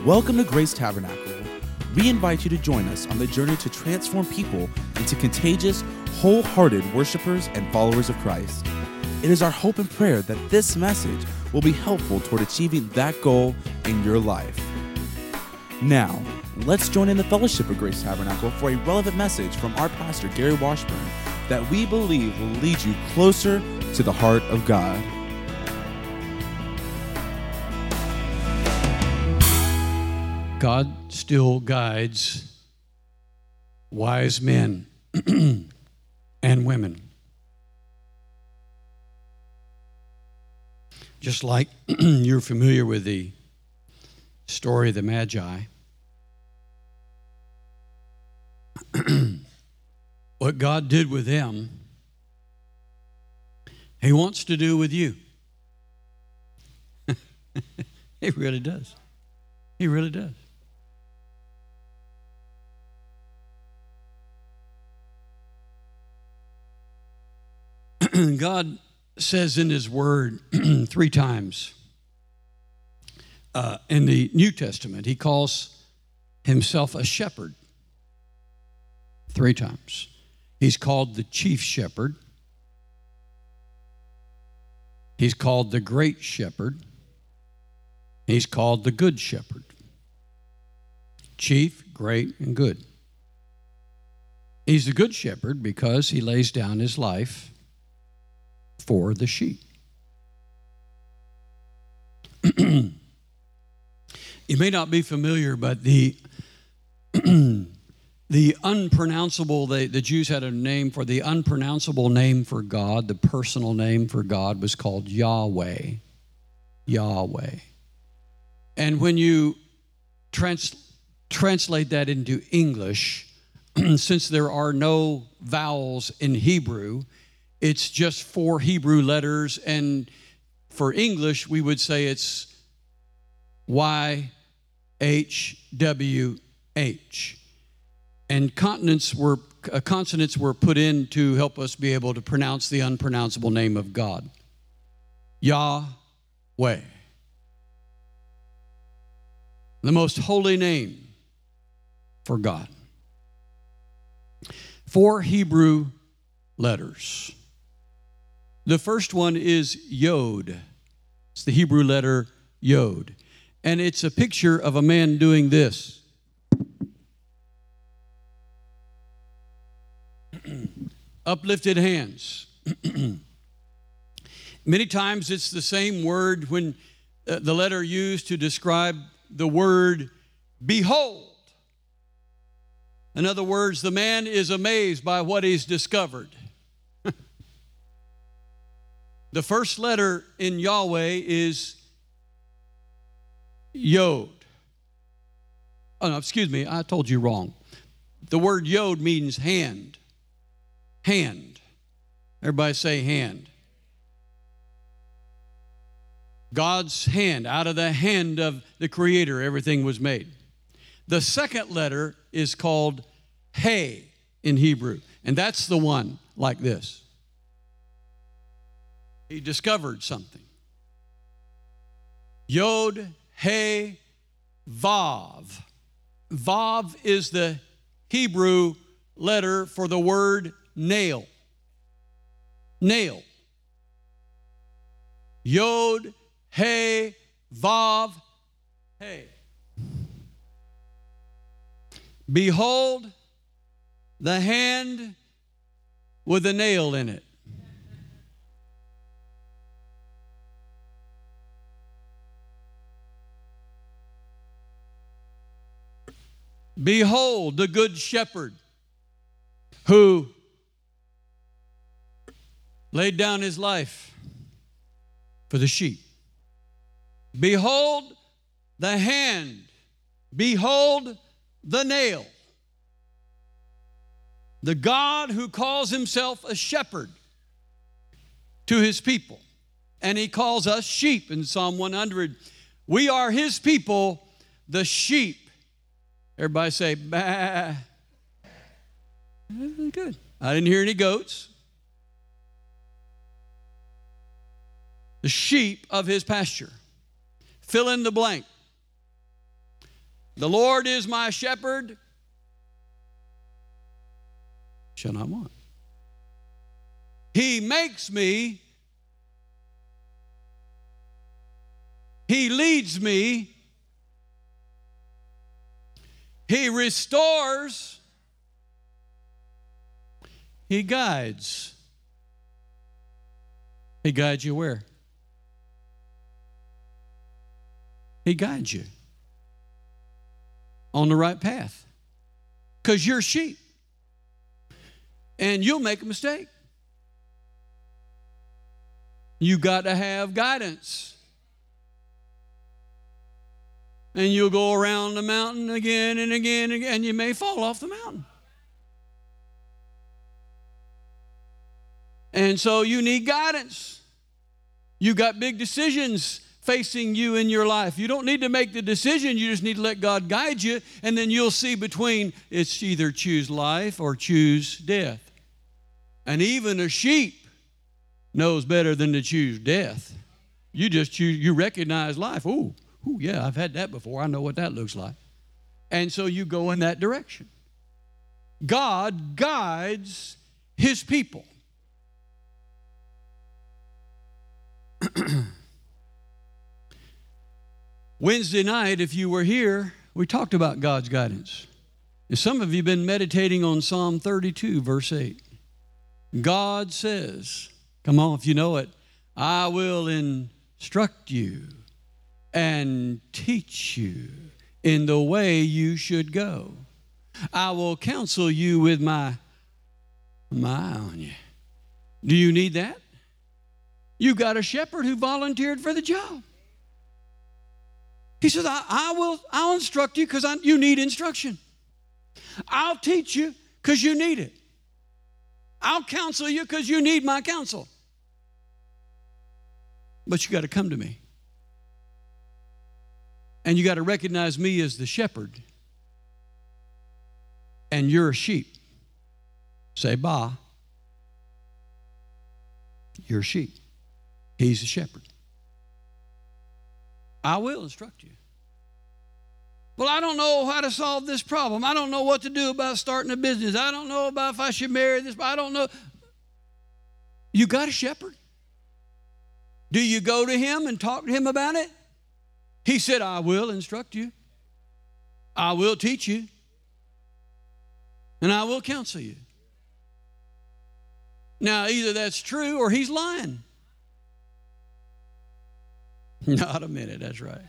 Welcome to Grace Tabernacle. We invite you to join us on the journey to transform people into contagious, wholehearted worshipers and followers of Christ. It is our hope and prayer that this message will be helpful toward achieving that goal in your life. Now, let's join in the fellowship of Grace Tabernacle for a relevant message from our pastor, Gary Washburn, that we believe will lead you closer to the heart of God. God still guides wise men and women. Just like you're familiar with the story of the Magi. What God did with them, He wants to do with you. He really does. He really does. God says in His Word 3 times in the New Testament, He calls Himself a shepherd 3 times. He's called the chief shepherd. He's called the great shepherd. He's called the good shepherd. Chief, great, and good. He's the good shepherd because He lays down His life for the sheep. You may not be familiar, but the unpronounceable, the Jews had a name for the unpronounceable name for God. The personal name for God was called Yahweh. Yahweh. And when you translate that into English, since there are no vowels in Hebrew, it's just 4 Hebrew letters, and for English, we would say it's YHWH. And consonants were put in to help us be able to pronounce the unpronounceable name of God. Yahweh. The most holy name for God. 4 Hebrew letters. The first one is Yod. It's the Hebrew letter Yod. And it's a picture of a man doing this. Uplifted hands. Many times it's the same word when the letter used to describe the word behold. In other words, the man is amazed by what he's discovered. The first letter in Yahweh is Yod. Oh, no, excuse me, I told you wrong. The word Yod means hand. Hand. Everybody say hand. God's hand. Out of the hand of the Creator, everything was made. The second letter is called He in Hebrew, and that's the one like this. He discovered something. Yod, He, Vav. Vav is the Hebrew letter for the word nail. Nail. Yod, He, Vav, He. Behold the hand with a nail in it. Behold the good shepherd who laid down his life for the sheep. Behold the hand. Behold the nail. The God who calls Himself a shepherd to His people. And He calls us sheep in Psalm 100. We are His people, the sheep. Everybody say, bah. Good. I didn't hear any goats. The sheep of His pasture. Fill in the blank. The Lord is my shepherd, shall not want. He makes me, He leads me, He restores, He guides. He guides you where? He guides you on the right path because you're sheep and you'll make a mistake. You got to have guidance. And you'll go around the mountain again and again and again, and you may fall off the mountain. And so you need guidance. You got big decisions facing you in your life. You don't need to make the decision. You just need to let God guide you, and then you'll see between it's either choose life or choose death. And even a sheep knows better than to choose death. You just choose, you recognize life. Ooh, yeah, I've had that before. I know what that looks like. And so you go in that direction. God guides His people. Wednesday night, if you were here, we talked about God's guidance. And some of you have been meditating on Psalm 32, verse 8. God says, come on, if you know it, I will instruct you and teach you in the way you should go. I will counsel you with my eye on you. Do you need that? You got a shepherd who volunteered for the job. He says, I'll instruct you because you need instruction. I'll teach you because you need it. I'll counsel you because you need my counsel. But you got to come to me. And you got to recognize me as the shepherd. And you're a sheep. Say, bah. You're a sheep. He's a shepherd. I will instruct you. Well, I don't know how to solve this problem. I don't know what to do about starting a business. I don't know about if I should marry this. I don't know. You got a shepherd? Do you go to him and talk to him about it? He said, I will instruct you. I will teach you. And I will counsel you. Now, either that's true or he's lying. Not a minute, that's right.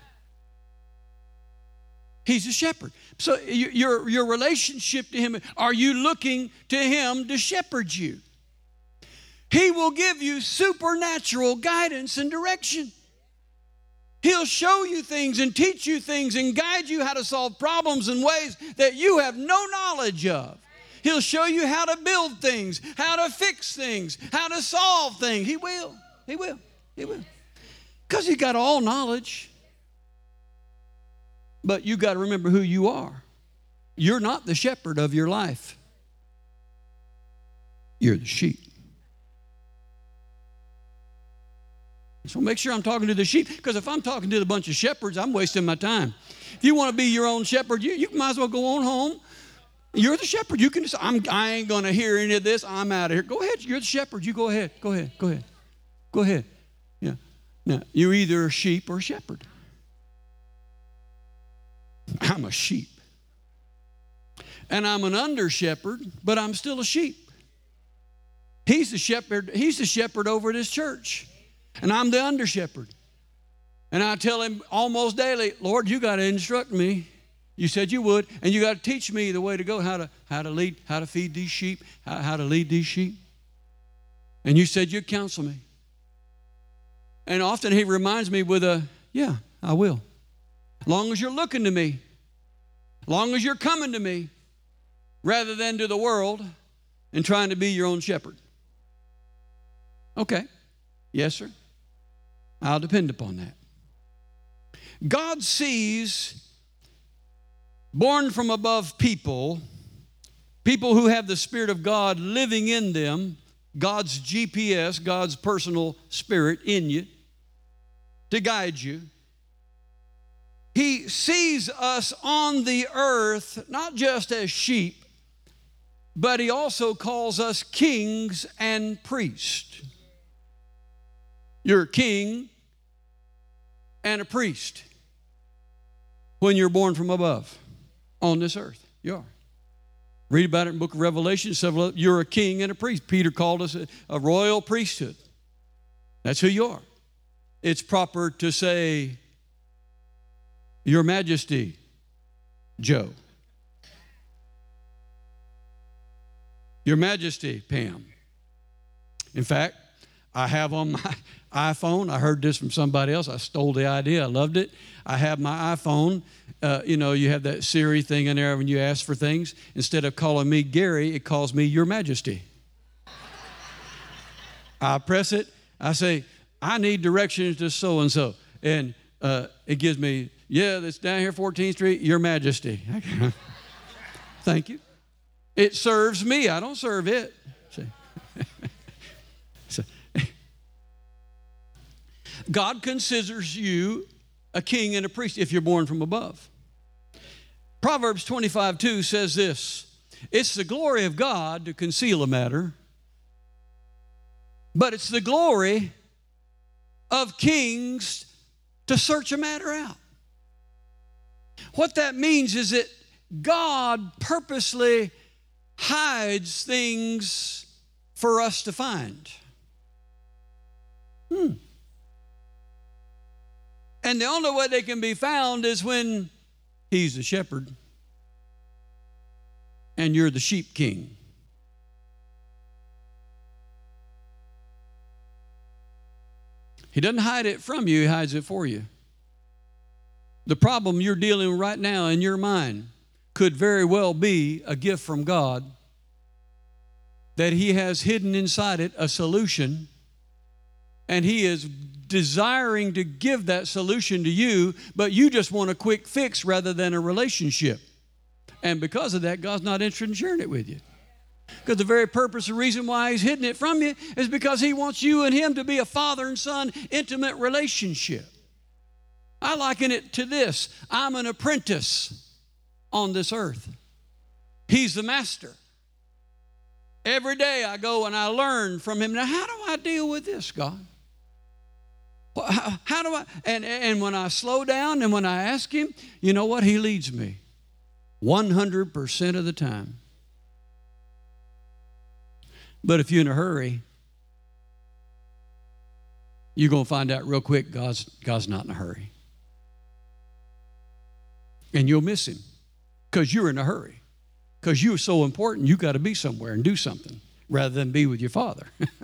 He's a shepherd. So your relationship to him, are you looking to him to shepherd you? He will give you supernatural guidance and direction. He'll show you things and teach you things and guide you how to solve problems in ways that you have no knowledge of. He'll show you how to build things, how to fix things, how to solve things. He will. He will. He will. Because he's got all knowledge. But you got to remember who you are. You're not the shepherd of your life. You're the sheep. So make sure I'm talking to the sheep, because if I'm talking to a bunch of shepherds, I'm wasting my time. If you want to be your own shepherd, you might as well go on home. You're the shepherd. You can just, I ain't going to hear any of this. I'm out of here. Go ahead. You're the shepherd. You go ahead. Go ahead. Go ahead. Go ahead. Yeah. Now, you're either a sheep or a shepherd. I'm a sheep. And I'm an under shepherd, but I'm still a sheep. He's the shepherd over this church. And I'm the under shepherd. And I tell him almost daily, Lord, you got to instruct me. You said you would, and you got to teach me the way to go, how to lead, how to feed these sheep, how to lead these sheep. And you said you'd counsel me. And often he reminds me with yeah, I will. As long as you're looking to me, as long as you're coming to me, rather than to the world and trying to be your own shepherd. Okay. Yes, sir. I'll depend upon that. God sees born from above people who have the Spirit of God living in them, God's GPS, God's personal spirit in you to guide you. He sees us on the earth not just as sheep, but he also calls us kings and priests. You're a king and a priest when you're born from above on this earth. You are. Read about it in the book of Revelation. You're a king and a priest. Peter called us a royal priesthood. That's who you are. It's proper to say, Your Majesty, Joe. Your Majesty, Pam. In fact, I have on my iPhone, I heard this from somebody else. I stole the idea. I loved it. I have my iPhone. You have that Siri thing in there when you ask for things. Instead of calling me Gary, it calls me Your Majesty. I press it. I say, I need directions to so-and-so. And it gives me, that's down here, 14th Street, Your Majesty. Thank you. It serves me. I don't serve it. So, God considers you a king and a priest if you're born from above. Proverbs 25:2 says this, it's the glory of God to conceal a matter, but it's the glory of kings to search a matter out. What that means is that God purposely hides things for us to find. And the only way they can be found is when he's the shepherd and you're the sheep king. He doesn't hide it from you, he hides it for you. The problem you're dealing with right now in your mind could very well be a gift from God that he has hidden inside it a solution, and he is desiring to give that solution to you, but you just want a quick fix rather than a relationship. And because of that, God's not interested in sharing it with you. Because the very purpose and reason why he's hidden it from you is because he wants you and him to be a father and son intimate relationship. I liken it to this. I'm an apprentice on this earth. He's the master. Every day I go and I learn from him. Now, how do I deal with this, God? How do I? And when I slow down and when I ask him, you know what? He leads me 100% of the time. But if you're in a hurry, you're going to find out real quick God's not in a hurry. And you'll miss him because you're in a hurry. Because you're so important, you got to be somewhere and do something rather than be with your father.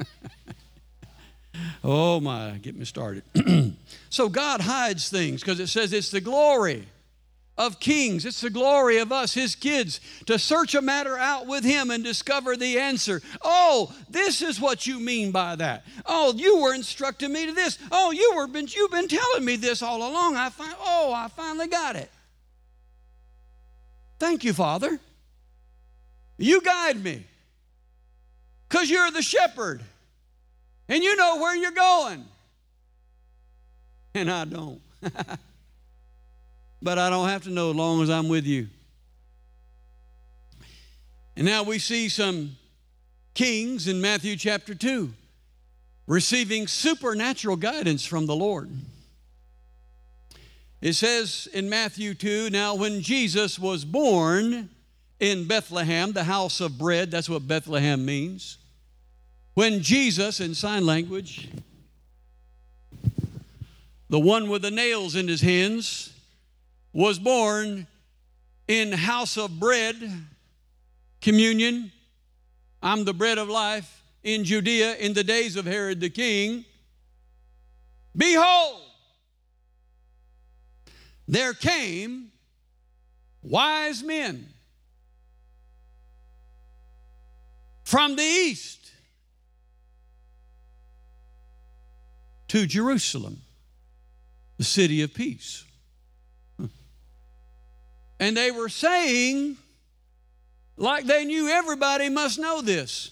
Oh my, get me started. So God hides things because it says it's the glory of kings. It's the glory of us, his kids, to search a matter out with him and discover the answer. Oh, this is what you mean by that. Oh, you were instructing me to this. Oh, you've been telling me this all along. I finally got it. Thank you, Father. You guide me because you're the shepherd and you know where you're going. And I don't. But I don't have to know as long as I'm with you. And now we see some kings in Matthew chapter 2 receiving supernatural guidance from the Lord. It says in Matthew 2, now when Jesus was born in Bethlehem, the house of bread, that's what Bethlehem means. When Jesus, in sign language, the one with the nails in his hands, was born in house of bread, communion. I'm the bread of life in Judea in the days of Herod the king. Behold, there came wise men from the east to Jerusalem, the city of peace. And they were saying, like they knew everybody must know this.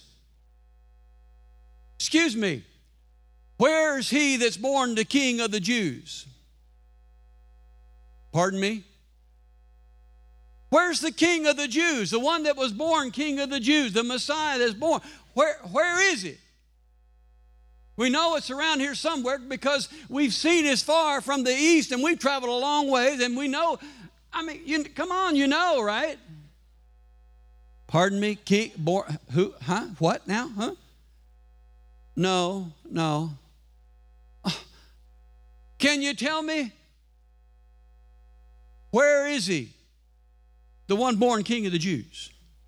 Excuse me, where's he that's born the King of the Jews? Pardon me? Where's the King of the Jews? The one that was born King of the Jews, the Messiah that's born. Where is he? We know it's around here somewhere because we've seen as far from the east and we've traveled a long ways and we know, come on, you know, right? Pardon me, King, born, who, huh? What now, huh? No. Can you tell me? Where is he? The one born King of the Jews.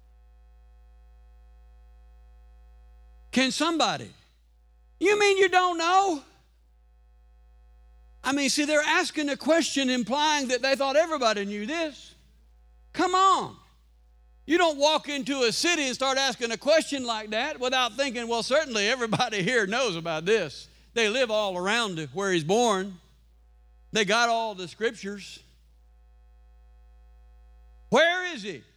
Can somebody? You mean you don't know? See, they're asking a question implying that they thought everybody knew this. Come on. You don't walk into a city and start asking a question like that without thinking, well, certainly everybody here knows about this. They live all around where he's born. They got all the scriptures. Where is he?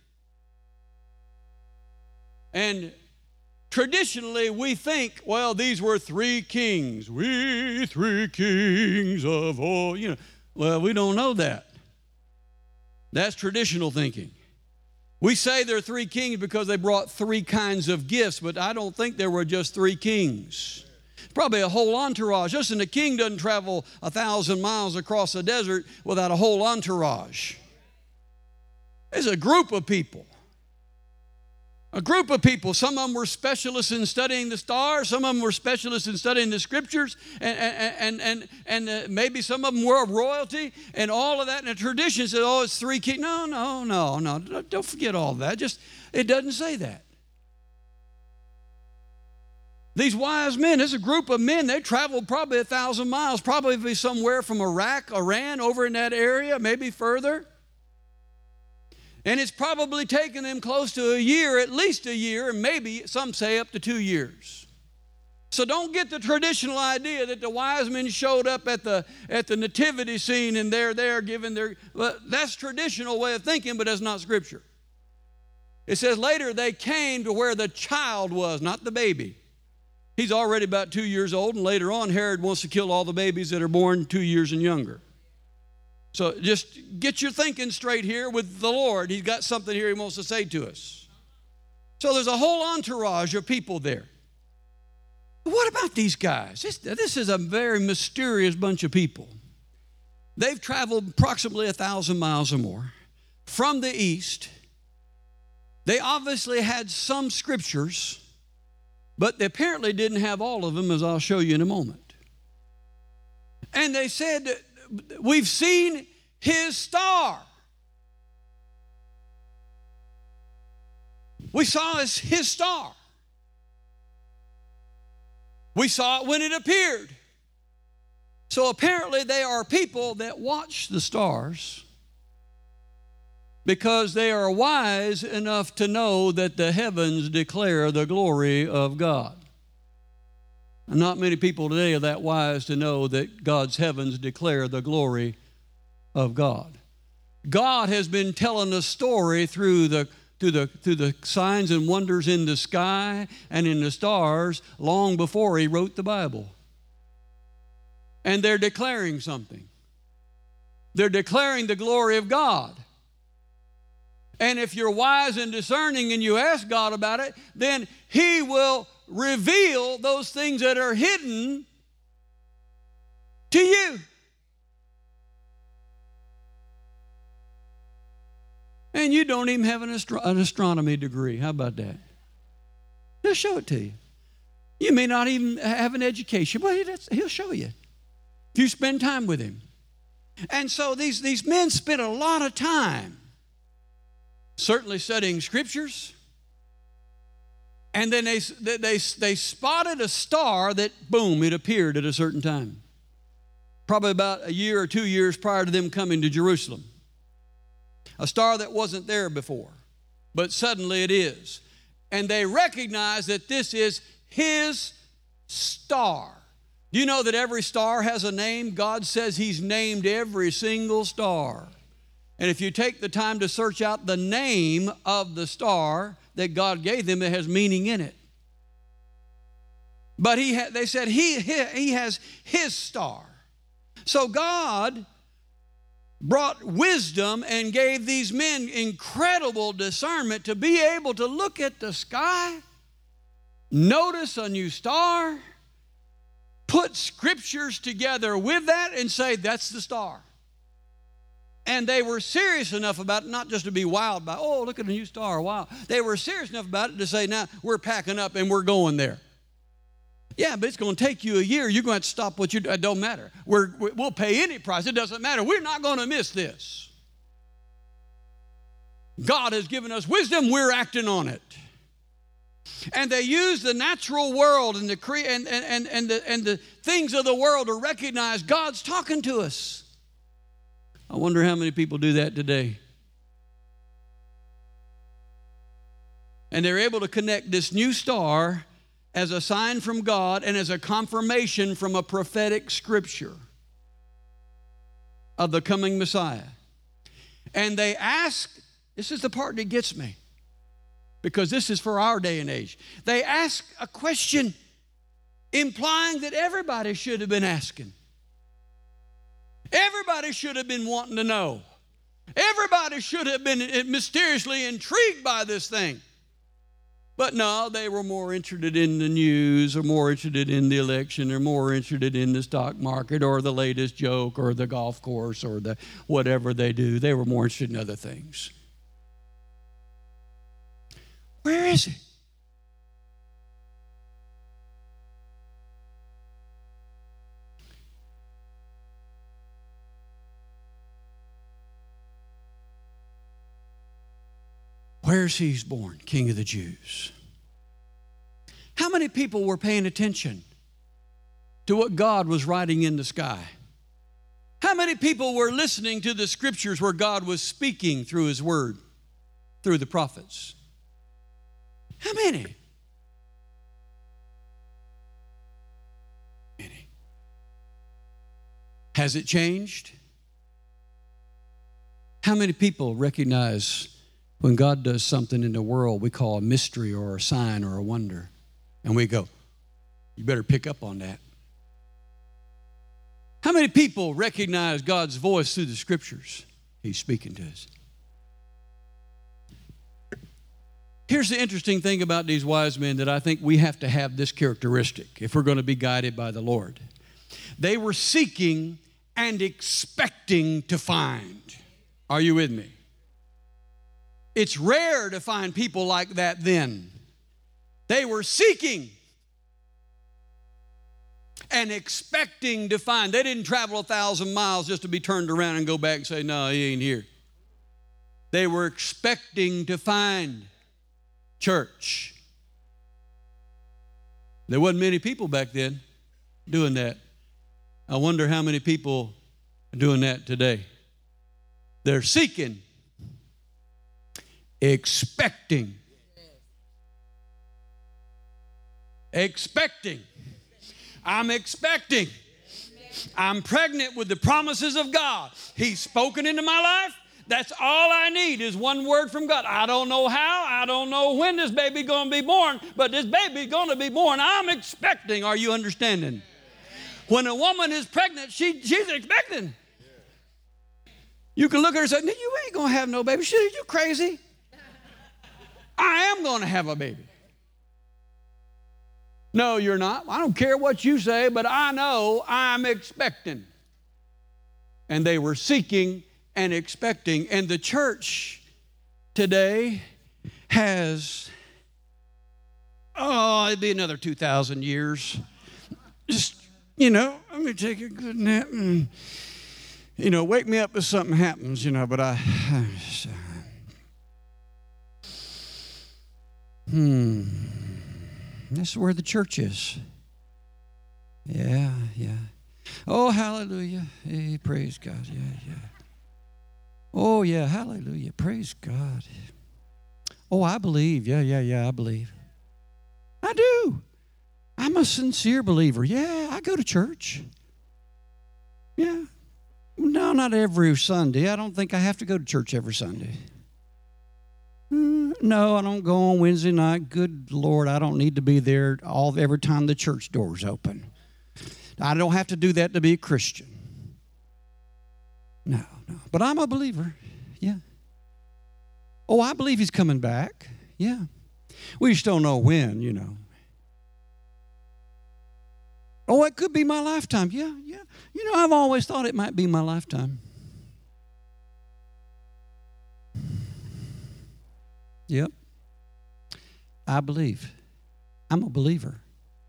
And traditionally, we think, well, these were three kings. We three kings of all, Well, we don't know that. That's traditional thinking. We say there are three kings because they brought three kinds of gifts, but I don't think there were just three kings. Probably a whole entourage. Listen, a king doesn't travel 1,000 miles across the desert without a whole entourage. There's a group of people. A group of people. Some of them were specialists in studying the stars. Some of them were specialists in studying the scriptures. And maybe some of them were royalty and all of that. And the tradition said, oh, it's three kings. No. Don't forget all that. It doesn't say that. These wise men, there's a group of men, they traveled probably 1,000 miles, probably somewhere from Iraq, Iran, over in that area, maybe further. And it's probably taken them close to a year, at least a year, and maybe some say up to 2 years. So don't get the traditional idea that the wise men showed up at the nativity scene and they're there giving their, well, that's traditional way of thinking, but that's not scripture. It says later they came to where the child was, not the baby. He's already about 2 years old, and later on Herod wants to kill all the babies that are born 2 years and younger. So just get your thinking straight here with the Lord. He's got something here he wants to say to us. So there's a whole entourage of people there. What about these guys? This is a very mysterious bunch of people. They've traveled approximately 1,000 miles or more from the east. They obviously had some scriptures, but they apparently didn't have all of them, as I'll show you in a moment. And they said, we've seen his star. We saw his star. We saw it when it appeared. So apparently they are people that watch the stars because they are wise enough to know that the heavens declare the glory of God. And not many people today are that wise to know that God's heavens declare the glory of God. God has been telling a story through the signs and wonders in the sky and in the stars long before he wrote the Bible. And they're declaring something. They're declaring the glory of God. And if you're wise and discerning and you ask God about it, then he will reveal those things that are hidden to you. And you don't even have an astronomy degree. How about that? He'll show it to you. You may not even have an education, but he'll show you if you spend time with him. And so these men spent a lot of time certainly studying scriptures. And then they spotted a star that, boom, it appeared at a certain time. Probably about a year or 2 years prior to them coming to Jerusalem. A star that wasn't there before, but suddenly it is. And they recognize that this is his star. Do you know that every star has a name? God says he's named every single star. And if you take the time to search out the name of the star that God gave them, it has meaning in it. But they said he has his star. So God brought wisdom and gave these men incredible discernment to be able to look at the sky, notice a new star, put scriptures together with that and say, that's the star. And they were serious enough about it, not just to be wowed by, oh, look at a new star, wow. They were serious enough about it to say, now we're packing up and we're going there. Yeah, but it's going to take you a year. You're going to have to stop what you do. It don't matter. We'll pay any price. It doesn't matter. We're not going to miss this. God has given us wisdom. We're acting on it. And they use the natural world and the things of the world to recognize God's talking to us. I wonder how many people do that today. And they're able to connect this new star as a sign from God and as a confirmation from a prophetic scripture of the coming Messiah. And they ask, this is the part that gets me, because this is for our day and age. They ask a question implying that everybody should have been asking. Everybody should have been wanting to know. Everybody should have been mysteriously intrigued by this thing. But no, they were more interested in the news, or more interested in the election, or more interested in the stock market, or the latest joke, or the golf course, or the whatever they do. They were more interested in other things. Where is he? Where's he born, King of the Jews? How many people were paying attention to what God was writing in the sky? How many people were listening to the scriptures where God was speaking through his word, through the prophets? How many? Many. Has it changed? How many people recognize when God does something in the world we call a mystery or a sign or a wonder, and we go, you better pick up on that? How many people recognize God's voice through the scriptures? He's speaking to us. Here's the interesting thing about these wise men that I think we have to have this characteristic if we're going to be guided by the Lord. They were seeking and expecting to find. Are you with me? It's rare to find people like that then. They were seeking and expecting to find. They didn't travel 1,000 miles just to be turned around and go back and say, no, he ain't here. They were expecting to find. Church. There wasn't many people back then doing that. I wonder how many people are doing that today. They're seeking, expecting. I'm expecting. I'm pregnant with the promises of God. He's spoken into my life. That's all I need is one word from God. I don't know how. I don't know when this baby's going to be born, but this baby's going to be born. I'm expecting. Are you understanding? When a woman is pregnant, she's expecting. You can look at her and say, you ain't going to have no baby. Shit, are you crazy? I am going to have a baby. No, you're not. I don't care what you say, but I know I'm expecting. And they were seeking and expecting. And the church today has, it'd be another 2,000 years. Just, let me take a good nap and, wake me up if something happens, but that's where the church is. Yeah. Oh, hallelujah. Hey, praise God. Yeah. Oh, yeah, hallelujah. Praise God. Oh, I believe. Yeah, I believe. I do. I'm a sincere believer. Yeah, I go to church. Yeah. No, not every Sunday. I don't think I have to go to church every Sunday. No, I don't go on Wednesday night. Good Lord, I don't need to be there every time the church doors open. I don't have to do that to be a Christian. No. But I'm a believer. Yeah. Oh, I believe he's coming back. Yeah. We just don't know when, you know. Oh, it could be my lifetime. Yeah. You know, I've always thought it might be my lifetime. Yep. I believe. I'm a believer.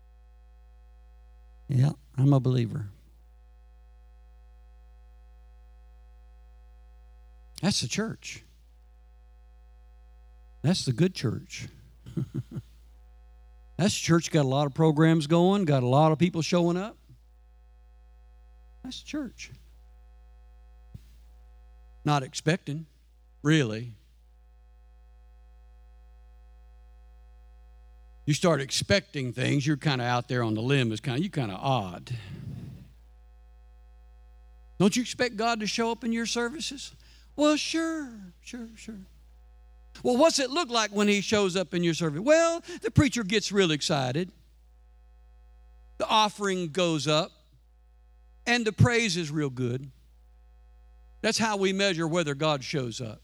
Yeah, I'm a believer. That's the church. That's the good church. That's the church, got a lot of programs going, got a lot of people showing up. That's the church. Not expecting, really. You start expecting things, you're kind of out there on the limb. You're kind of odd. Don't you expect God to show up in your services? Well, sure. Well, what's it look like when he shows up in your service? Well, the preacher gets real excited. The offering goes up. And the praise is real good. That's how we measure whether God shows up.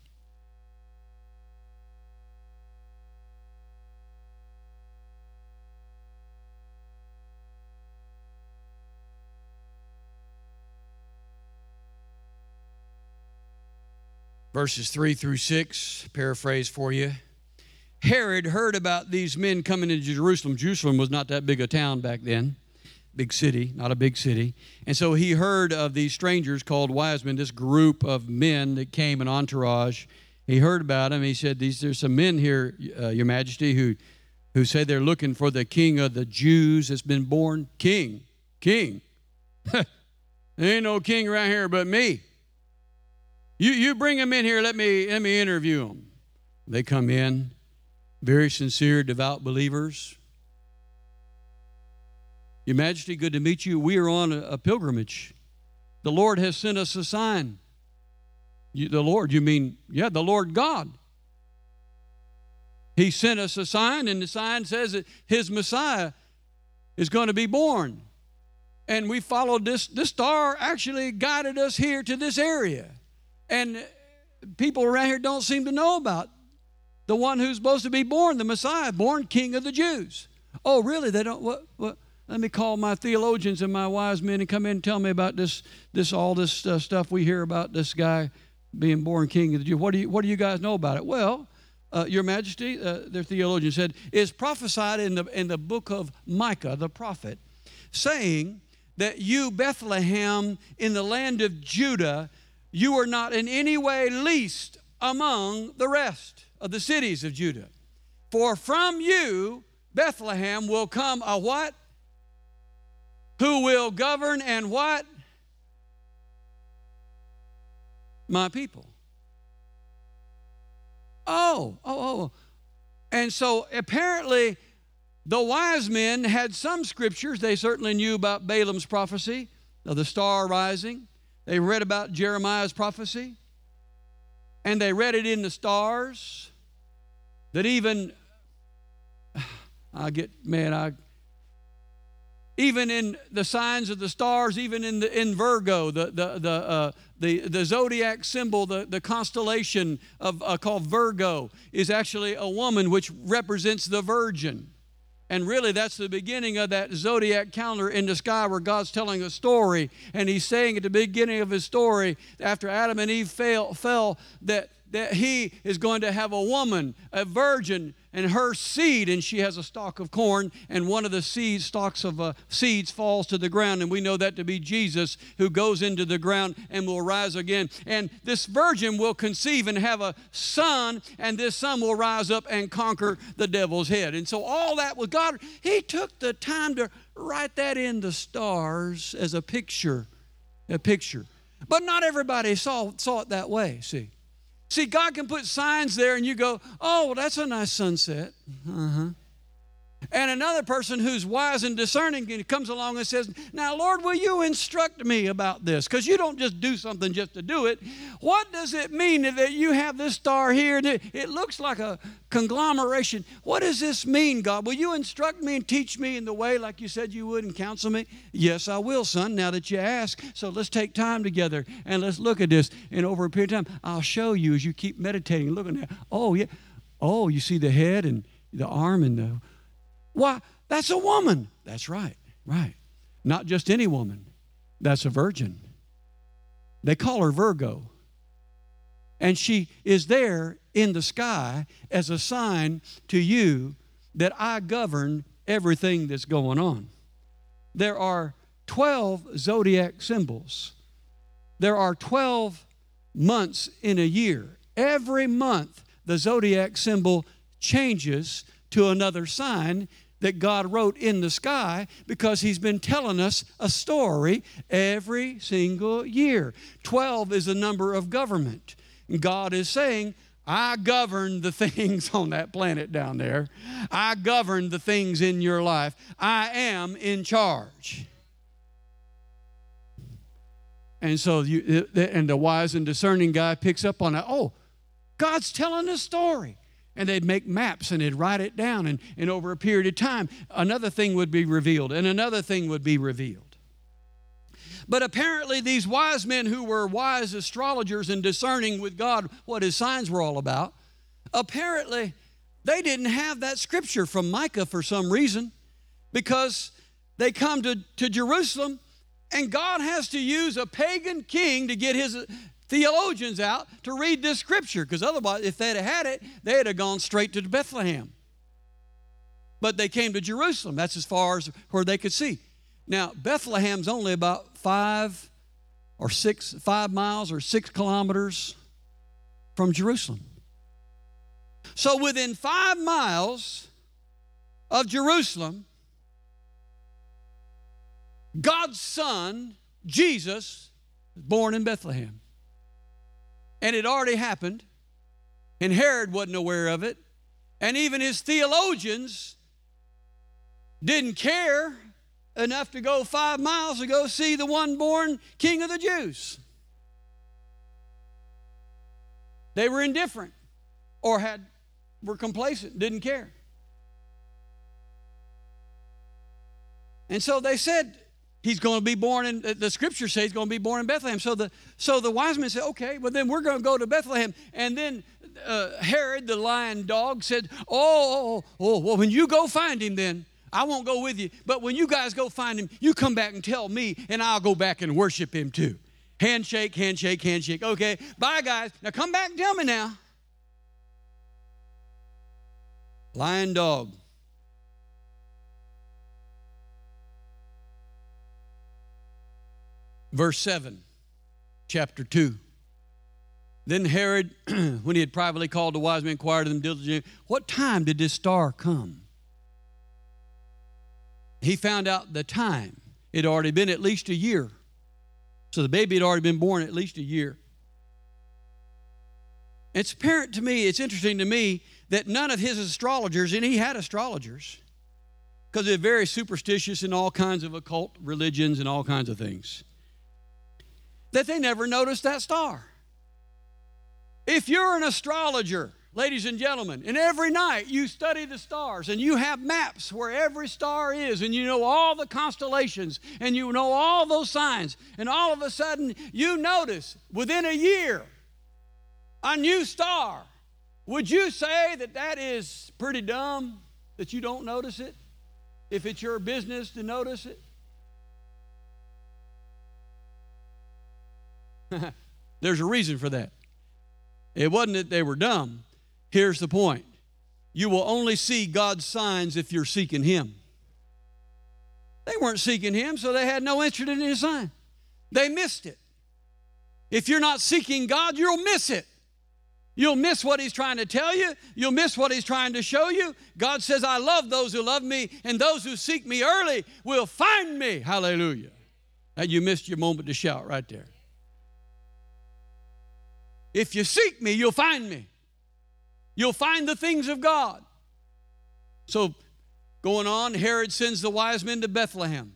Verses 3 through 6, paraphrase for you. Herod heard about these men coming into Jerusalem. Jerusalem was not that big a town back then. Big city, not a big city. And so he heard of these strangers called wise men, this group of men that came, an entourage. He heard about them. He said, there's some men here, Your Majesty, who say they're looking for the King of the Jews that's been born. King. There ain't no king around here but me. You bring them in here, let me interview them. They come in, very sincere, devout believers. Your Majesty, good to meet you. We are on a pilgrimage. The Lord has sent us a sign. The Lord, you mean, yeah, the Lord God. He sent us a sign, and the sign says that his Messiah is going to be born. And we followed this star actually guided us here to this area. And people around here don't seem to know about the one who's supposed to be born, the Messiah, born King of the Jews. Oh, really? They don't, what? Let me call my theologians and my wise men and come in and tell me about all this stuff we hear about this guy being born King of the Jews. What do you guys know about it? Well, Your Majesty, their theologian said, is prophesied in the book of Micah, the prophet, saying that you, Bethlehem, in the land of Judah, you are not in any way least among the rest of the cities of Judah. For from you, Bethlehem, will come a what? Who will govern and what? My people. Oh. And so apparently the wise men had some scriptures. They certainly knew about Balaam's prophecy of the star rising. They read about Jeremiah's prophecy. And they read it in the stars. That even, even in the signs of the stars, even in Virgo, the zodiac symbol, the constellation of called Virgo is actually a woman which represents the virgin. And really that's the beginning of that zodiac calendar in the sky where God's telling a story. And he's saying at the beginning of his story, after Adam and Eve fell that he is going to have a woman, a virgin, and her seed, and she has a stalk of corn, and one of the stalks of seeds falls to the ground, and we know that to be Jesus, who goes into the ground and will rise again. And this virgin will conceive and have a son, and this son will rise up and conquer the devil's head. And so all that was God. He took the time to write that in the stars as a picture. But not everybody saw it that way, see. See, God can put signs there and you go, oh, well, that's a nice sunset. And another person who's wise and discerning comes along and says, now, Lord, will you instruct me about this? Because you don't just do something just to do it. What does it mean that you have this star here? It looks like a conglomeration. What does this mean, God? Will you instruct me and teach me in the way like you said you would and counsel me? Yes, I will, son, now that you ask. So let's take time together and let's look at this. And over a period of time, I'll show you as you keep meditating and looking at it. Oh, yeah. Oh, you see the head and the arm and the... Why, that's a woman. That's right, right. Not just any woman. That's a virgin. They call her Virgo. And she is there in the sky as a sign to you that I govern everything that's going on. There are 12 zodiac symbols. There are 12 months in a year. Every month, the zodiac symbol changes to another sign that God wrote in the sky because he's been telling us a story every single year. 12 is the number of government. God is saying, I govern the things on that planet down there. I govern the things in your life. I am in charge. And so the wise and discerning guy picks up on it. Oh, God's telling a story. And they'd make maps and they'd write it down. And over a period of time, another thing would be revealed and another thing would be revealed. But apparently these wise men who were wise astrologers and discerning with God what his signs were all about, apparently they didn't have that scripture from Micah for some reason, because they come to Jerusalem and God has to use a pagan king to get his theologians out to read this scripture, because otherwise, if they'd have had it, they'd have gone straight to Bethlehem. But they came to Jerusalem. That's as far as where they could see. Now, Bethlehem's only about 5 miles or 6 kilometers from Jerusalem. So within 5 miles of Jerusalem, God's son, Jesus, was born in Bethlehem. And it already happened, and Herod wasn't aware of it, and even his theologians didn't care enough to go 5 miles to go see the one born King of the Jews. They were indifferent or were complacent, didn't care. And so they said, he's going to be born in, the scripture says he's going to be born in Bethlehem. So the wise men said, okay, well then we're going to go to Bethlehem. And then Herod, the lion dog, said, well, when you go find him then, I won't go with you. But when you guys go find him, you come back and tell me, and I'll go back and worship him too. Handshake, handshake, handshake. Okay, bye guys. Now come back and tell me now. Lion dog. Verse 7, chapter 2. Then Herod, when he had privately called the wise men, inquired of them diligently, what time did this star come? He found out the time. It had already been at least a year. So the baby had already been born at least a year. It's apparent to me, it's interesting to me, that none of his astrologers, and he had astrologers, because they're very superstitious in all kinds of occult religions and all kinds of things, that they never noticed that star. If you're an astrologer, ladies and gentlemen, and every night you study the stars and you have maps where every star is and you know all the constellations and you know all those signs, and all of a sudden you notice within a year a new star, would you say that is pretty dumb that you don't notice it if it's your business to notice it? There's a reason for that. It wasn't that they were dumb. Here's the point. You will only see God's signs if you're seeking him. They weren't seeking him, so they had no interest in his sign. They missed it. If you're not seeking God, you'll miss it. You'll miss what he's trying to tell you. You'll miss what he's trying to show you. God says, I love those who love me, and those who seek me early will find me. Hallelujah. Now you missed your moment to shout right there. If you seek me, you'll find me. You'll find the things of God. So Going on, Herod sends the wise men to Bethlehem.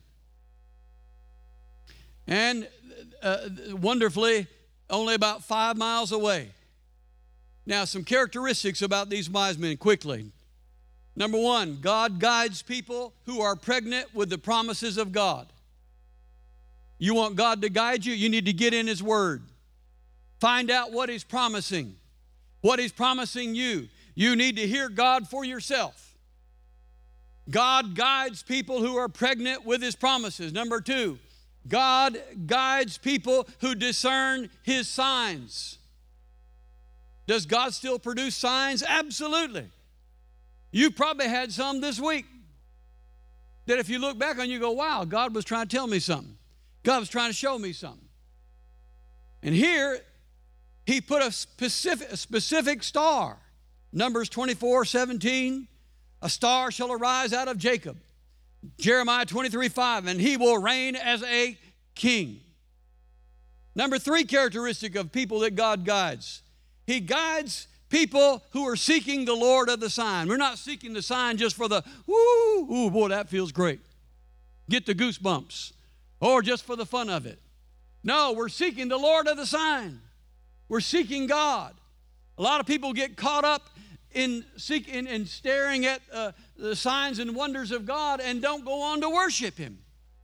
And wonderfully, only about 5 miles away. Now, some characteristics about these wise men quickly. Number one, God guides people who are pregnant with the promises of God. You want God to guide you? You need to get in His Word. Find out what He's promising, what He's promising you. You need to hear God for yourself. God guides people who are pregnant with His promises. Number two, God guides people who discern His signs. Does God still produce signs? Absolutely. You probably had some this week that if you look back on, you go, wow, God was trying to tell me something. God was trying to show me something. And here, He put a specific star. Numbers 24:17, a star shall arise out of Jacob. Jeremiah 23:5, and he will reign as a king. Number three characteristic of people that God guides. He guides people who are seeking the Lord of the sign. We're not seeking the sign just for the, ooh, boy, that feels great. Get the goosebumps. Or just for the fun of it. No, we're seeking the Lord of the sign. We're seeking God. A lot of people get caught up in seeking and staring at the signs and wonders of God and don't go on to worship Him.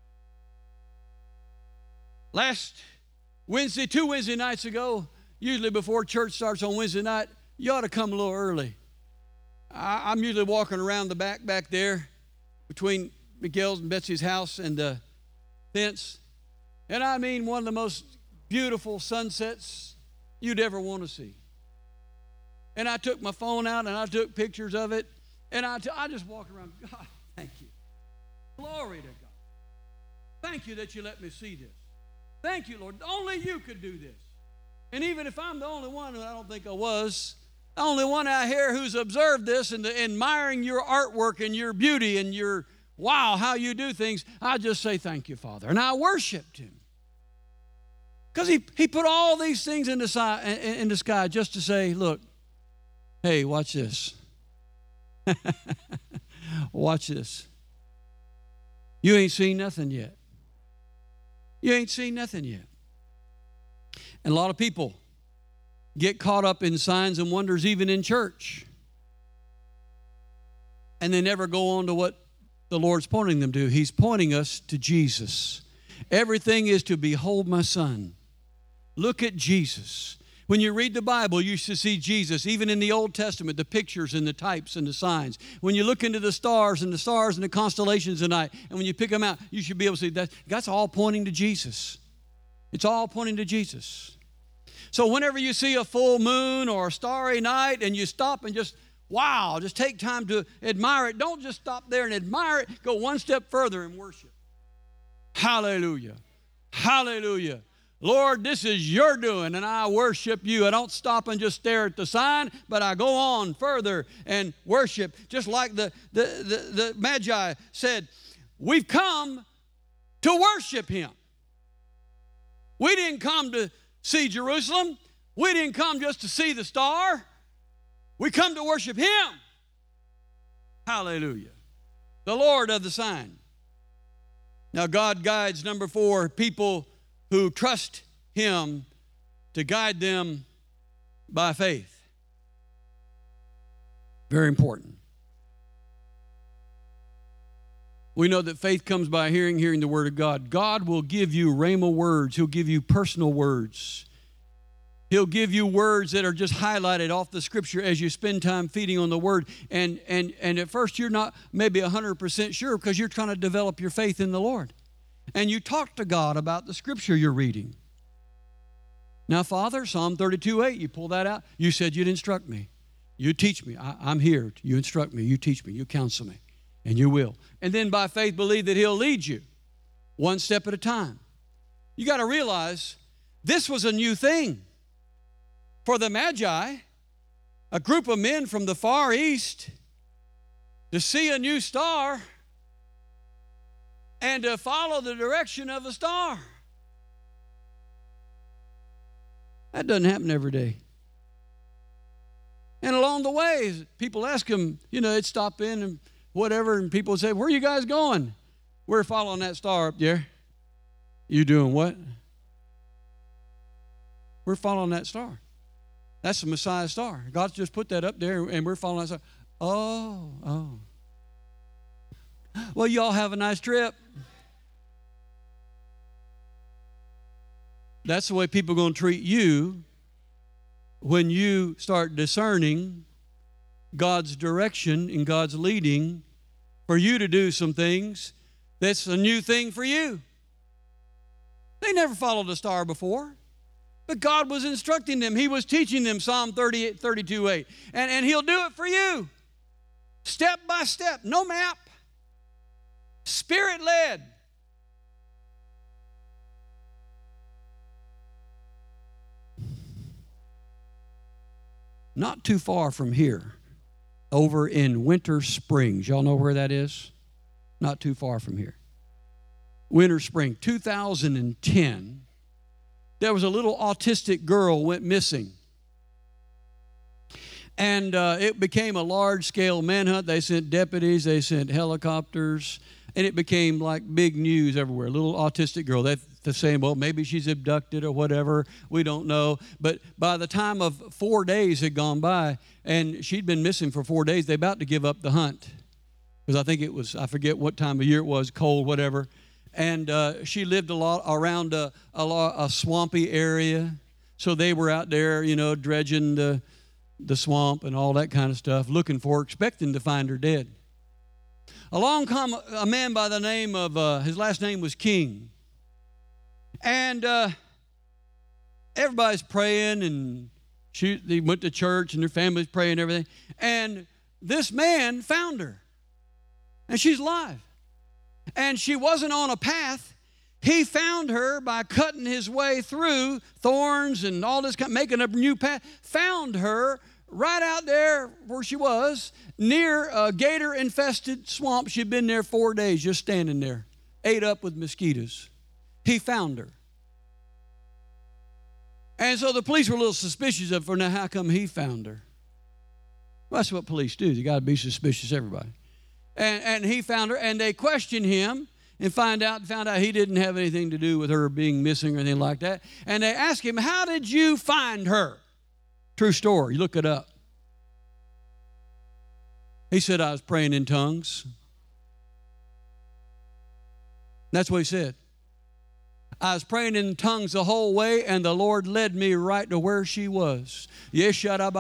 Last Wednesday, 2 Wednesday nights ago, usually before church starts on Wednesday night, you ought to come a little early. I'm usually walking around the back there between Miguel's and Betsy's house and the fence. And I mean one of the most beautiful sunsets you'd ever want to see. And I took my phone out and I took pictures of it. And I just walked around. God, thank you. Glory to God. Thank you that you let me see this. Thank you, Lord. Only you could do this. And even if I'm the only one, and I don't think I was, the only one out here who's observed this and admiring your artwork and your beauty and your, wow, how you do things, I just say thank you, Father. And I worshiped Him. Because he put all these things in the sky just to say, look, hey, watch this. Watch this. You ain't seen nothing yet. You ain't seen nothing yet. And a lot of people get caught up in signs and wonders even in church. And they never go on to what the Lord's pointing them to. He's pointing us to Jesus. Everything is to behold my Son. Look at Jesus. When you read the Bible, you should see Jesus. Even in the Old Testament, the pictures and the types and the signs. When you look into the stars and the constellations at night, and when you pick them out, you should be able to see that. That's all pointing to Jesus. It's all pointing to Jesus. So whenever you see a full moon or a starry night and you stop and just, wow, just take time to admire it. Don't just stop there and admire it. Go one step further and worship. Hallelujah. Hallelujah. Lord, this is your doing, and I worship you. I don't stop and just stare at the sign, but I go on further and worship. Just like the Magi said, we've come to worship Him. We didn't come to see Jerusalem. We didn't come just to see the star. We come to worship Him. Hallelujah. The Lord of the sign. Now God guides, number 4, people who trust Him to guide them by faith. Very important. We know that faith comes by hearing the Word of God. God will give you rhema words. He'll give you personal words. He'll give you words that are just highlighted off the Scripture as you spend time feeding on the Word. And at first you're not maybe 100% sure because you're trying to develop your faith in the Lord. And you talk to God about the Scripture you're reading. Now, Father, Psalm 32:8, you pull that out. You said you'd instruct me. You teach me. I'm here. You instruct me. You teach me. You counsel me. And you will. And then by faith believe that He'll lead you one step at a time. You got to realize this was a new thing. For the Magi, a group of men from the Far East, to see a new star and to follow the direction of the star. That doesn't happen every day. And along the way, people ask them, they'd stop in and whatever, and people would say, where are you guys going? We're following that star up there. You doing what? We're following that star. That's the Messiah star. God's just put that up there, and we're following that star. Oh. Well, y'all have a nice trip. That's the way people are going to treat you when you start discerning God's direction and God's leading for you to do some things that's a new thing for you. They never followed a star before, but God was instructing them. He was teaching them Psalm 32:8. And He'll do it for you, step by step, no map, Spirit-led. Not too far from here, over in Winter Springs. Y'all know where that is? Not too far from here. Winter Spring, 2010, there was a little autistic girl went missing. And it became a large-scale manhunt. They sent deputies, they sent helicopters, and it became like big news everywhere. A little autistic girl. They're saying, well, maybe she's abducted or whatever. We don't know. But by the time of 4 days had gone by, and she'd been missing for 4 days, they're about to give up the hunt. Because I think it was, I forget what time of year it was, cold, whatever. And she lived a lot around a swampy area. So they were out there, dredging the swamp and all that kind of stuff, looking for her, expecting to find her dead. Along come a man by the name of, his last name was King. And everybody's praying, and they went to church, and their family's praying and everything. And this man found her, and she's alive. And she wasn't on a path. He found her by cutting his way through thorns and all this, making a new path. Found her right out there where she was, near a gator-infested swamp. She'd been there 4 days, just standing there, ate up with mosquitoes. He found her. And so the police were a little suspicious of her. Now, how come he found her? Well, that's what police do. You got to be suspicious of everybody. And he found her, and they questioned him and found out he didn't have anything to do with her being missing or anything like that. And they asked him, how did you find her? True story. You look it up. He said, I was praying in tongues. That's what he said. I was praying in tongues the whole way, and the Lord led me right to where she was. Gotta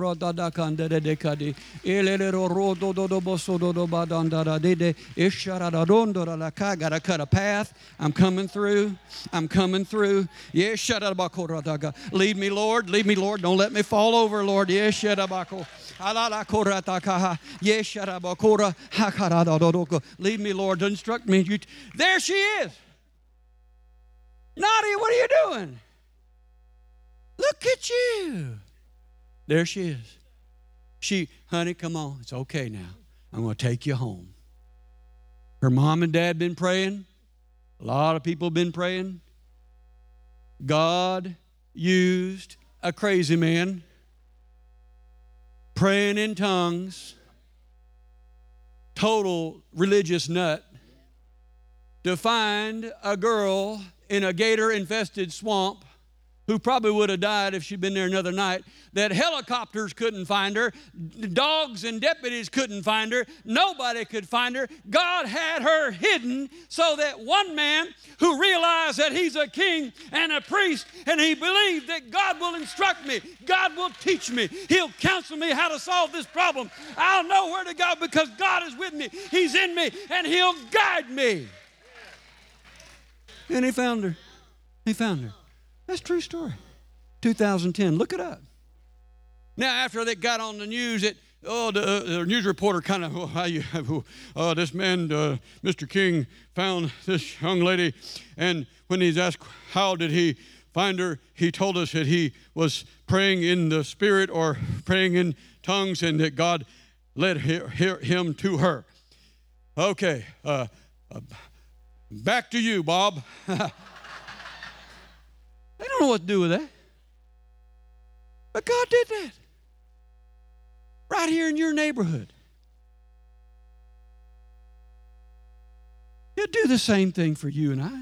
cut a path. I'm coming through. Lead me, Lord. Don't let me fall over, Lord. Lead me, Lord. Instruct me. There she is. Nadia, what are you doing? Look at you. There she is. Honey, come on. It's okay now. I'm going to take you home. Her mom and dad been praying. A lot of people been praying. God used a crazy man praying in tongues, total religious nut, to find a girl in a gator-infested swamp who probably would have died if she'd been there another night, that helicopters couldn't find her, dogs and deputies couldn't find her, nobody could find her. God had her hidden so that one man who realized that he's a king and a priest, and he believed that God will instruct me, God will teach me, He'll counsel me how to solve this problem. I'll know where to go because God is with me, He's in me, and He'll guide me. And he found her. That's a true story. 2010. Look it up. Now, after they got on the news, the news reporter kind of, this man, Mr. King, found this young lady. And when he's asked, how did he find her, he told us that he was praying in the Spirit or praying in tongues and that God led him to her. Okay. Back to you, Bob. They don't know what to do with that. But God did that. Right here in your neighborhood. He'll do the same thing for you and I.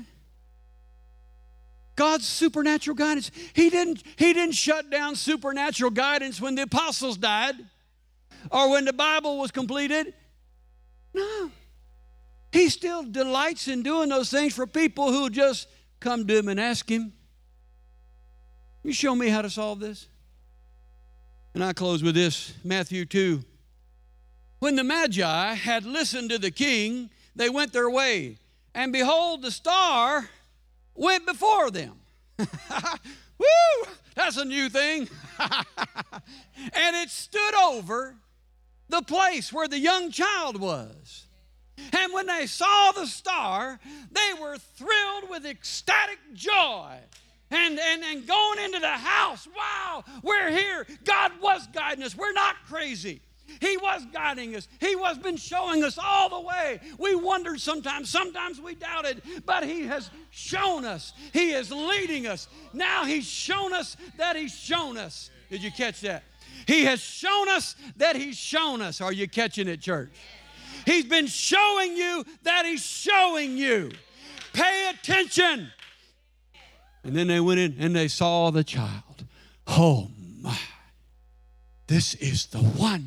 God's supernatural guidance. He didn't shut down supernatural guidance when the apostles died or when the Bible was completed. No. He still delights in doing those things for people who just come to him and ask him, you show me how to solve this? And I close with this, Matthew 2. When the Magi had listened to the king, they went their way. And behold, the star went before them. Woo! That's a new thing. And it stood over the place where the young child was. And when they saw the star, they were thrilled with ecstatic joy. And going into the house, wow, we're here. God was guiding us. We're not crazy. He was guiding us. He was been showing us all the way. We wondered sometimes. Sometimes we doubted. But he has shown us. He is leading us. Now he's shown us that he's shown us. Did you catch that? He has shown us that he's shown us. Are you catching it, church? He's been showing you that he's showing you. Pay attention. And then they went in and they saw the child. Oh my. This is the one.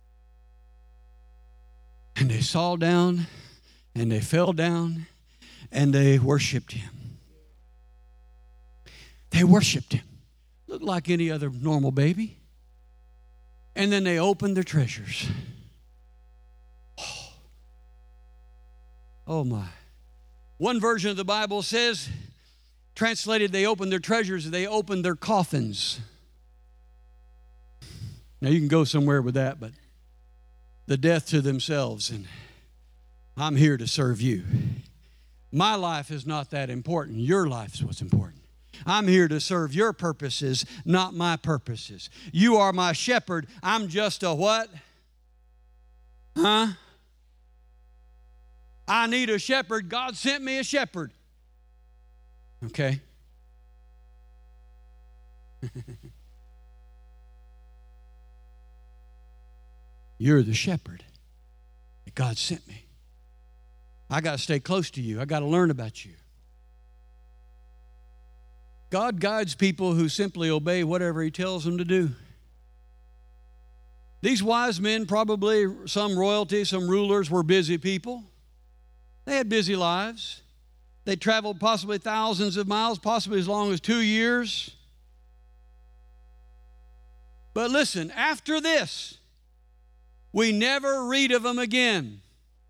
And they saw down and they fell down and they worshiped him. They worshiped him. Looked like any other normal baby. And then they opened their treasures. Oh my. One version of the Bible says, translated, they opened their treasures, they opened their coffins. Now you can go somewhere with that, but the death to themselves, and I'm here to serve you. My life is not that important. Your life's what's important. I'm here to serve your purposes, not my purposes. You are my shepherd. I'm just a what? Huh? I need a shepherd. God sent me a shepherd. Okay. You're the shepherd that God sent me. I got to stay close to you. I got to learn about you. God guides people who simply obey whatever he tells them to do. These wise men, probably some royalty, some rulers, were busy people. They had busy lives. They traveled possibly thousands of miles, possibly as long as 2 years. But listen, after this, we never read of them again.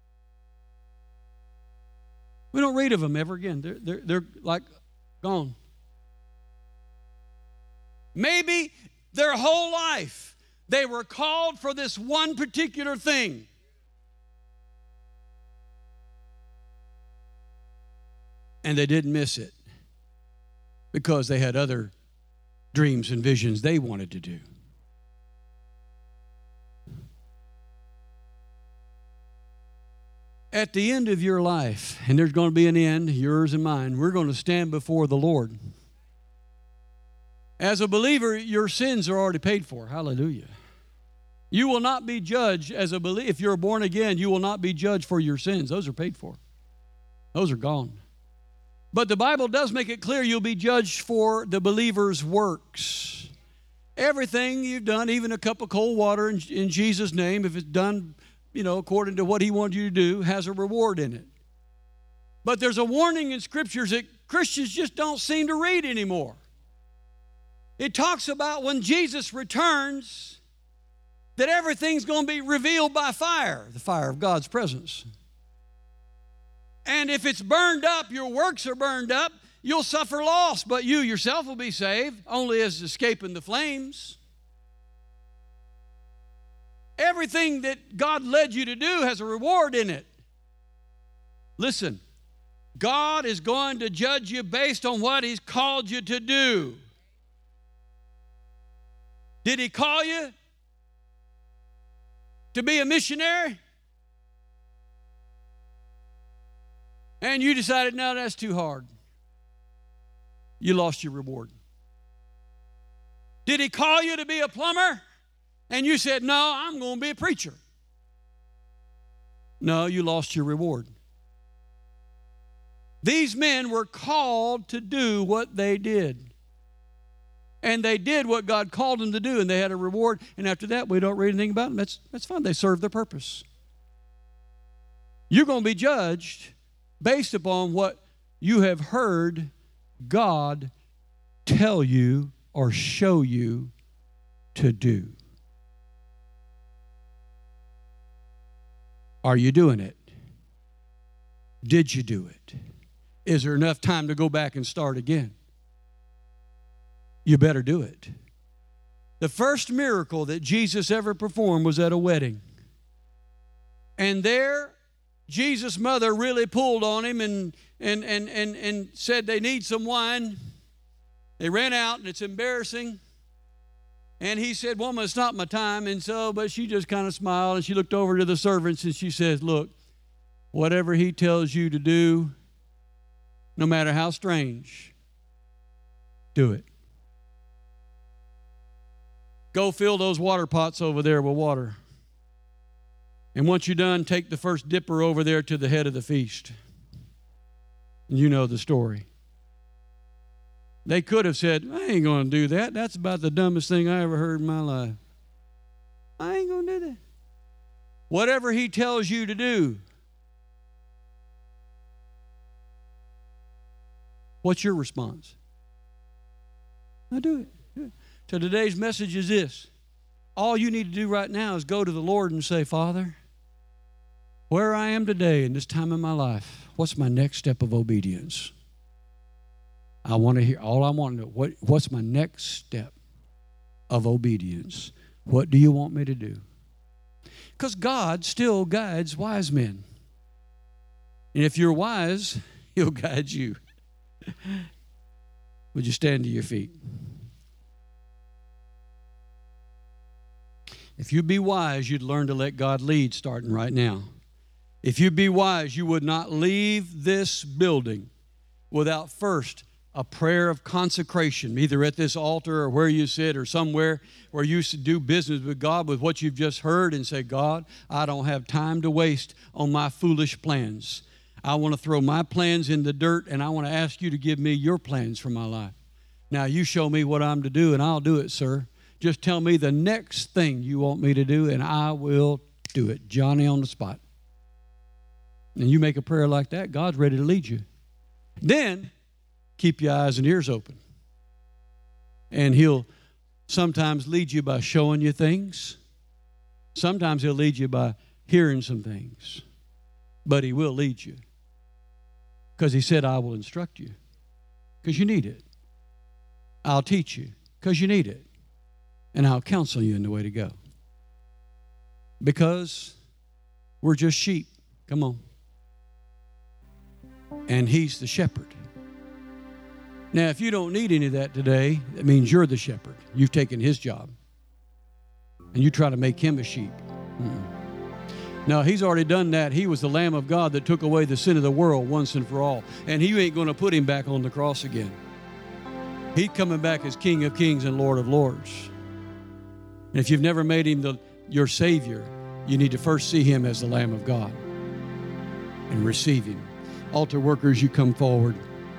We don't read of them ever again. They're like gone. Maybe their whole life they were called for this one particular thing. And they didn't miss it because they had other dreams and visions they wanted to do. At the end of your life, and there's going to be an end, yours and mine, we're going to stand before the Lord. As a believer, your sins are already paid for. Hallelujah. You will not be judged as a believer. If you're born again, you will not be judged for your sins. Those are paid for. Those are gone. But the Bible does make it clear you'll be judged for the believer's works. Everything you've done, even a cup of cold water in Jesus' name, if it's done, according to what he wanted you to do, has a reward in it. But there's a warning in scriptures that Christians just don't seem to read anymore. It talks about when Jesus returns, that everything's going to be revealed by fire, the fire of God's presence. And if it's burned up, your works are burned up, you'll suffer loss, but you yourself will be saved, only as escaping the flames. Everything that God led you to do has a reward in it. Listen, God is going to judge you based on what he's called you to do. Did he call you to be a missionary? And you decided, no, that's too hard. You lost your reward. Did he call you to be a plumber? And you said, no, I'm going to be a preacher. No, you lost your reward. These men were called to do what they did. And they did what God called them to do, and they had a reward. And after that, we don't read anything about them. That's fine. They served their purpose. You're going to be judged based upon what you have heard God tell you or show you to do. Are you doing it? Did you do it? Is there enough time to go back and start again? You better do it. The first miracle that Jesus ever performed was at a wedding. And there, Jesus' mother really pulled on him and said they need some wine. They ran out, and it's embarrassing. And he said, "Woman, it's not my time." And so, but she just kind of smiled, and she looked over to the servants, and she says, "Look, whatever he tells you to do, no matter how strange, do it. Go fill those water pots over there with water. And once you're done, take the first dipper over there to the head of the feast." And you know the story. They could have said, "I ain't going to do that. That's about the dumbest thing I ever heard in my life. I ain't going to do that." Whatever he tells you to do. What's your response? I do it. So today's message is this. All you need to do right now is go to the Lord and say, "Father, where I am today in this time in my life, what's my next step of obedience? I want to hear, all I want to know, what's my next step of obedience? What do you want me to do?" Because God still guides wise men. And if you're wise, he'll guide you. Would you stand to your feet? If you'd be wise, you'd learn to let God lead starting right now. If you'd be wise, you would not leave this building without first a prayer of consecration, either at this altar or where you sit or somewhere where you do business with God with what you've just heard, and say, "God, I don't have time to waste on my foolish plans. I want to throw my plans in the dirt, and I want to ask you to give me your plans for my life. Now you show me what I'm to do, and I'll do it, sir. Just tell me the next thing you want me to do, and I will do it." Johnny on the spot. And you make a prayer like that, God's ready to lead you. Then keep your eyes and ears open. And he'll sometimes lead you by showing you things. Sometimes he'll lead you by hearing some things. But he will lead you. Because he said, "I will instruct you." Because you need it. "I'll teach you." Because you need it. And I'll counsel you in the way to go. Because we're just sheep. Come on. And he's the shepherd. Now, if you don't need any of that today, that means you're the shepherd. You've taken his job. And you try to make him a sheep. No, he's already done that. He was the Lamb of God that took away the sin of the world once and for all. And he ain't going to put him back on the cross again. He's coming back as King of Kings and Lord of Lords. And if you've never made him your Savior, you need to first see him as the Lamb of God and receive him. Altar workers, you come forward.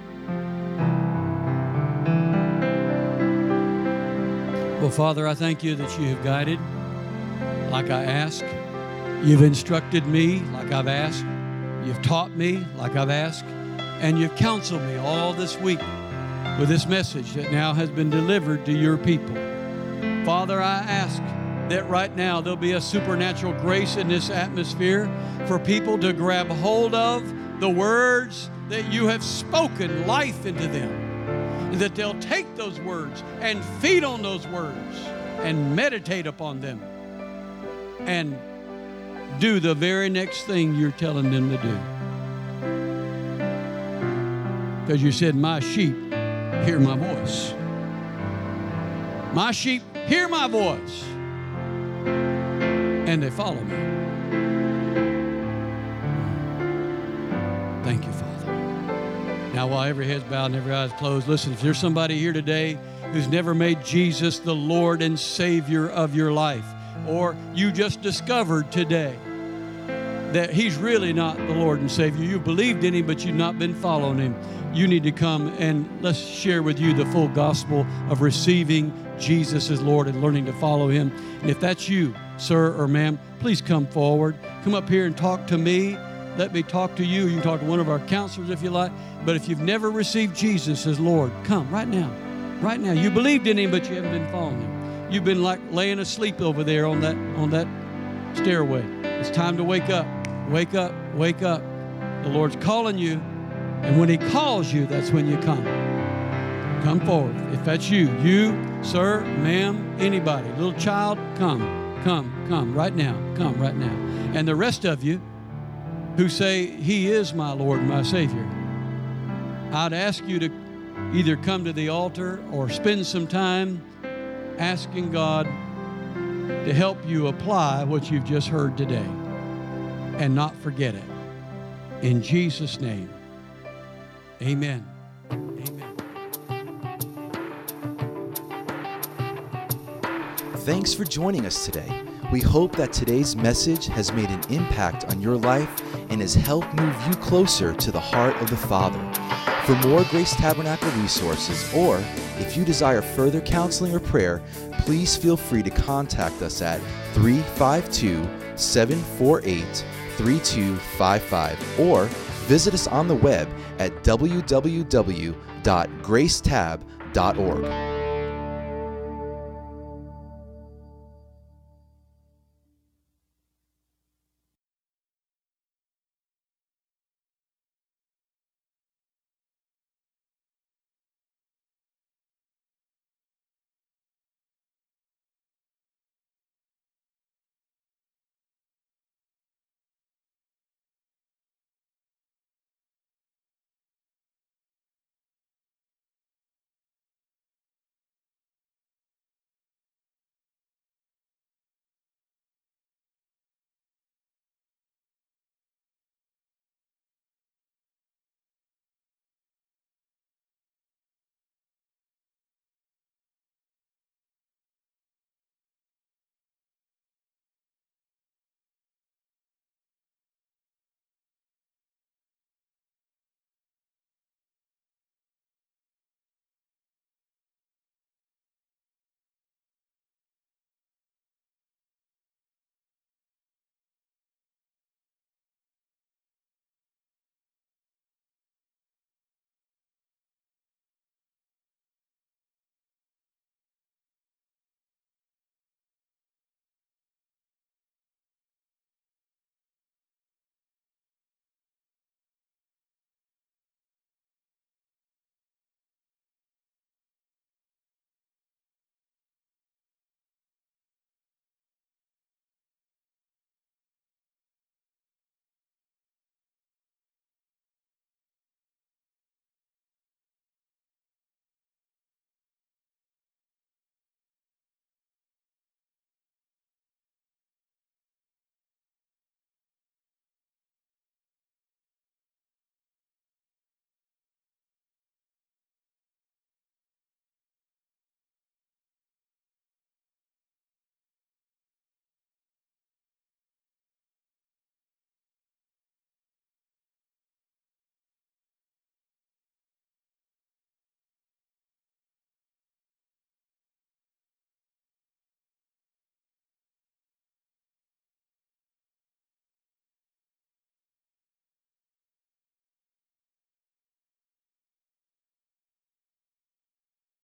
Well, Father, I thank you that you have guided like I asked. You've instructed me like I've asked. You've taught me like I've asked. And you've counseled me all this week with this message that now has been delivered to your people. Father, I ask that right now there'll be a supernatural grace in this atmosphere for people to grab hold of the words that you have spoken life into them. That they'll take those words and feed on those words and meditate upon them and do the very next thing you're telling them to do. Because you said, "My sheep hear my voice. My sheep hear my voice, and they follow me." Thank you, Father. Now, while every head's bowed and every eye's closed, listen, if there's somebody here today who's never made Jesus the Lord and Savior of your life, or you just discovered today that he's really not the Lord and Savior. You believed in him, but you've not been following him. You need to come and let's share with you the full gospel of receiving Jesus as Lord and learning to follow him. And if that's you, sir or ma'am, please come forward. Come up here and talk to me. Let me talk to you. You can talk to one of our counselors if you like. But if you've never received Jesus as Lord, come right now. Right now. You believed in him, but you haven't been following him. You've been like laying asleep over there on that stairway. It's time to wake up. Wake up. Wake up. The Lord's calling you. And when he calls you, that's when you come. Come forward. If that's you, sir, ma'am, anybody, little child, come right now. Come right now. And the rest of you who say, he is my Lord and my Savior, I'd ask you to either come to the altar or spend some time asking God to help you apply what you've just heard today and not forget it. In Jesus' name, amen. Amen. Thanks for joining us today. We hope that today's message has made an impact on your life and has helped move you closer to the heart of the Father. For more Grace Tabernacle resources, or if you desire further counseling or prayer, please feel free to contact us at 352-748-3255 or visit us on the web at www.gracetab.org.